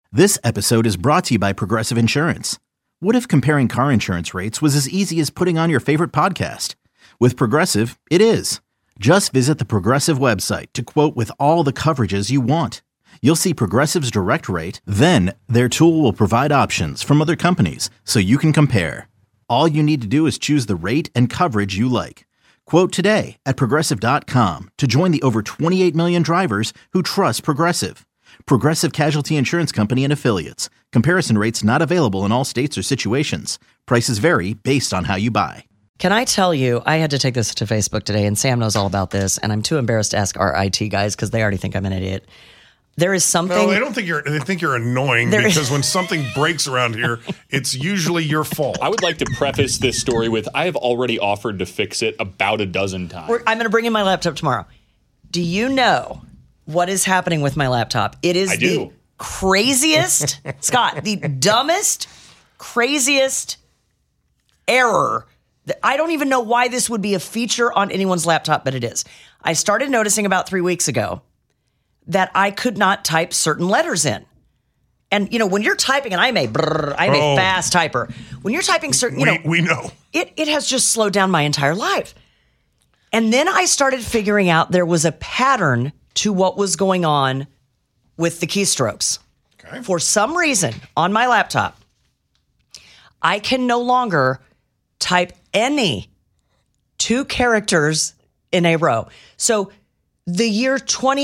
This episode is brought to you by Progressive Insurance. What if comparing car insurance rates was as easy as putting on your favorite podcast? With Progressive, it is. Just visit the Progressive website to quote with all the coverages you want. You'll see Progressive's direct rate, then their tool will provide options from other companies so you can compare. All you need to do is choose the rate and coverage you like. Quote today at Progressive.com to join the over 28 million drivers who trust Progressive. Progressive Casualty Insurance Company and Affiliates. Comparison rates not available in all states or situations. Prices vary based on how you buy. Can I tell you, I had to take this to Facebook today, and Sam knows all about this, and I'm too embarrassed to ask our IT guys because they already think I'm an idiot. There is something... No, they think you're annoying because when something breaks around here, it's usually your fault. I would like to preface this story with, I have already offered to fix it about a dozen times. I'm going to bring in my laptop tomorrow. Do you know what is happening with my laptop? It is the craziest, Scott, the dumbest, craziest error. I don't even know why this would be a feature on anyone's laptop, but it is. I started noticing about 3 weeks ago that I could not type certain letters in. And, you know, when you're typing, and I'm a fast typer. When you're typing certain, we know. It has just slowed down my entire life. And then I started figuring out there was a pattern to what was going on with the keystrokes. Okay. For some reason, on my laptop, I can no longer type any 2 characters in a row. So the year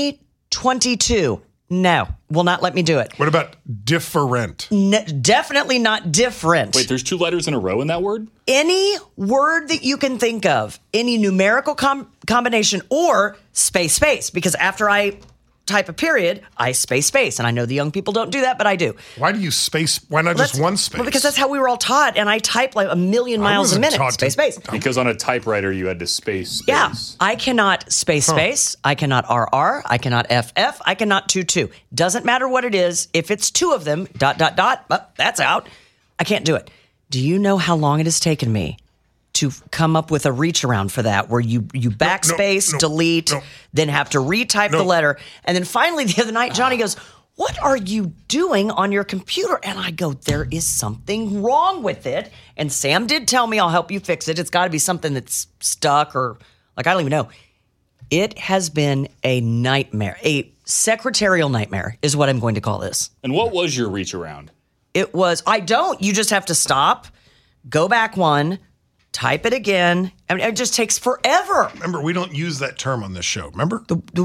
2022, no, will not let me do it. What about different? Definitely not different. Wait, there's 2 letters in a row in that word? Any word that you can think of, any numerical combination or space, because after I type a period, I space. And I know the young people don't do that, but I do. Why do you space? Why not just one space? Well, because that's how we were all taught, and I type like a million miles a minute. Space. Because on a typewriter, you had to space. Yeah, I cannot space. I cannot RR. I cannot FF. I cannot 2. Doesn't matter what it is. If it's 2 of them, ... that's out. I can't do it. Do you know how long it has taken me to come up with a reach around for that, where you backspace, delete, then have to retype the letter. And then finally the other night, Johnny goes, "What are you doing on your computer?" And I go, "There is something wrong with it." And Sam did tell me, "I'll help you fix it. It's got to be something that's stuck," or like, I don't even know. It has been a nightmare, a secretarial nightmare is what I'm going to call this. And what was your reach around? It was, you just have to stop, go back one, type it again. I mean, it just takes forever. Remember, we don't use that term on this show. Remember?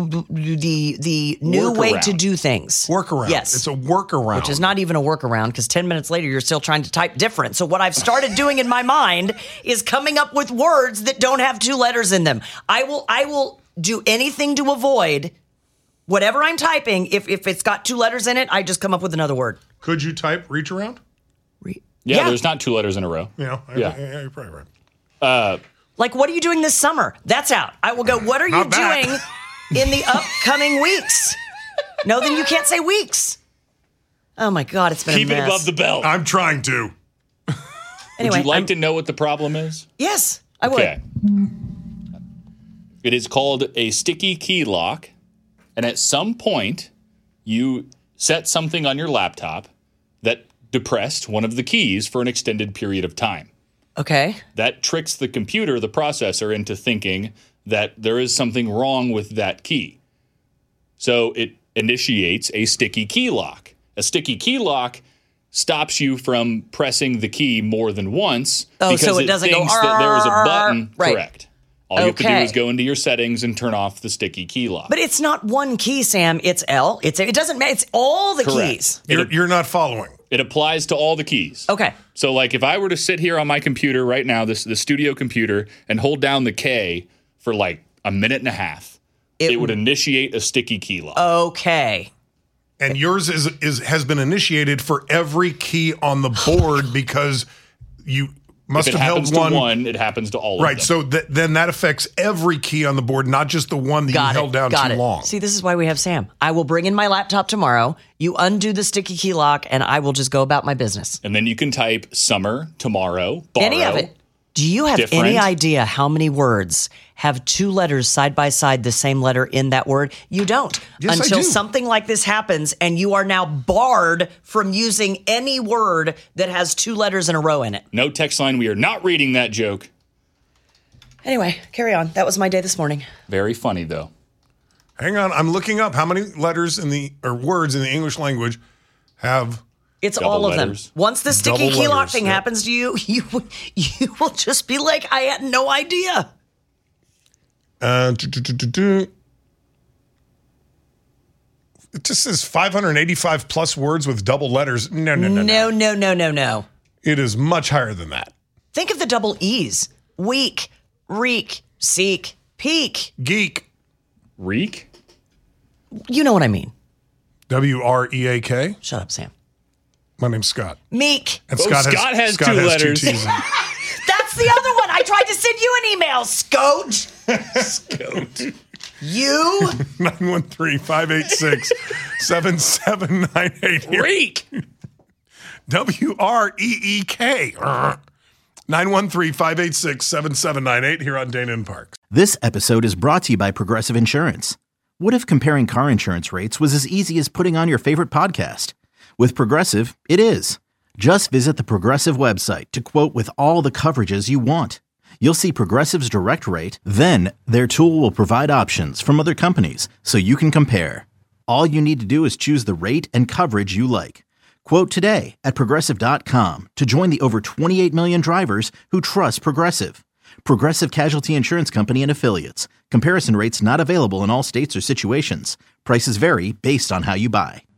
The new way to do things. Workaround. Yes. It's a workaround. Which is not even a workaround, because 10 minutes later, you're still trying to type different. So what I've started doing in my mind is coming up with words that don't have 2 letters in them. I will do anything to avoid whatever I'm typing. If it's got 2 letters in it, I just come up with another word. Could you type reach around? Yeah, there's not 2 letters in a row. Yeah, you're probably right. Like, what are you doing this summer? That's out. I will go, what are you doing in the upcoming weeks? No, then you can't say weeks. Oh, my God, it's been Keep a mess. it above the belt. I'm trying to. Anyway, would you like to know what the problem is? Yes, I would. Okay. It is called a sticky key lock. And at some point, you set something on your laptop that depressed one of the keys for an extended period of time. Okay. That tricks the computer, the processor, into thinking that there is something wrong with that key. So it initiates a sticky key lock. A sticky key lock stops you from pressing the key more than once because so it doesn't thinks go, that there is a button. Right. Correct. All you have to do is go into your settings and turn off the sticky key lock. But it's not one key, Sam. It's L. It doesn't matter. It's all the keys. You're not following. It applies to all the keys. Okay. So, like, if I were to sit here on my computer right now, the studio computer, and hold down the K for like a minute and a half, it would initiate a sticky key lock. Okay. And yours has been initiated for every key on the board because you must have held one. If it happens to one, it happens to all of them. Right, so then that affects every key on the board, not just the one that you held down too long. See, this is why we have Sam. I will bring in my laptop tomorrow. You undo the sticky key lock, and I will just go about my business. And then you can type summer, tomorrow, borrow. Any of it. Do you have different. any idea how many words have two letters side by side, the same letter in that word? You don't. Yes, I until do. something like this happens and you are now barred from using any word that has two letters in a row in it. No text line. We are not reading that joke. Anyway, carry on. That was my day this morning. Very funny, though. Hang on, I'm looking up how many letters or words in the English language have. It's Double all of letters. them. Once the sticky Double key lock letters, thing yep. happens to you, you will just be like, I had no idea. It just says 585 plus words with double letters. No. No. It is much higher than that. Think of the double E's. Weak, reek, seek, peak. Geek. Reek? You know what I mean. WREAK. Shut up, Sam. My name's Scott. Meek. And Oh, Scott has two letters. Two T's in. That's the other one. I tried to send you an email, Scout. Goat. You? 913-586-7798. Reek. WREEK. 913-586-7798 here on Dana and Parks. This episode is brought to you by Progressive Insurance. What if comparing car insurance rates was as easy as putting on your favorite podcast? With Progressive, it is. Just visit the Progressive website to quote with all the coverages you want. You'll see Progressive's direct rate, then their tool will provide options from other companies so you can compare. All you need to do is choose the rate and coverage you like. Quote today at Progressive.com to join the over 28 million drivers who trust Progressive. Progressive Casualty Insurance Company and Affiliates. Comparison rates not available in all states or situations. Prices vary based on how you buy.